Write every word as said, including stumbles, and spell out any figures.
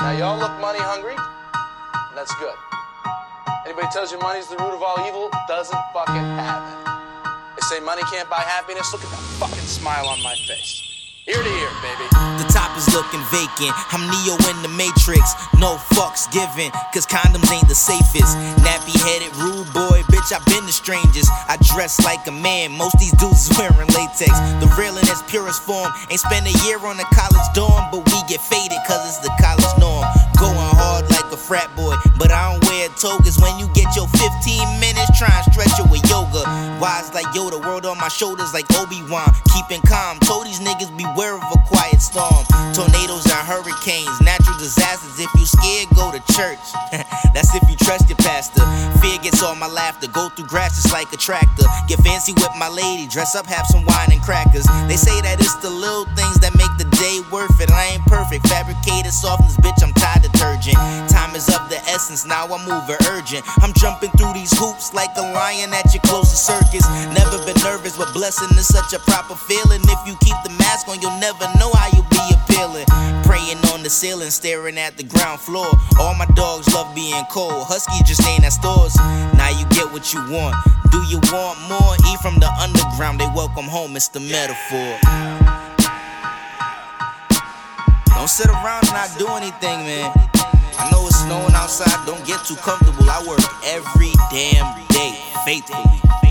Now, y'all look money hungry, and that's good. Anybody tells you money's the root of all evil doesn't fucking have it. They say money can't buy happiness. Look at that fucking smile on my face. Ear to ear, baby. The top is looking vacant. I'm Neo in the Matrix. No fucks given, cause condoms ain't the safest. Nappy headed, rude boy, bitch, I been the strangest. I dress like a man, most these dudes is wearing latex. The real in its purest form. Ain't spend a year on a college dorm, but we get faded cause it's the college norm. Going hard like a frat boy, but I don't wear togas. When you get your fifteen minutes, try and stretch it with yoga. Wise like Yoda, world on my shoulders like Obi-Wan. Keeping calm, told these niggas beware of a quiet storm. Tornadoes and hurricanes, natural disasters. If you scared, go to church. That's if you trust your pastor. Fear gets all my laughter, go through grass just like a tractor. Get fancy with my lady, dress up, have some wine and crackers. They say that it's the little things that make the day worth it. I ain't perfect, fabricated softness, bitch, I'm Tide detergent. Time is of the essence, now I'm moving urgent. I'm jumping through these hoops like a lion at your closest circus. Never been nervous, but blessing is such a proper feeling. If you keep the mask on, you'll never know how you'll be appealing. Praying on the ceiling, staring at the ground floor. All my dogs love being cold, Husky just ain't at stores. Now you get what you want. Do you want more? Eat from the underground, they welcome home, it's the metaphor. Don't sit around and not do anything, man. I know it's snowing outside, don't get too comfortable. I work every damn day, faithfully.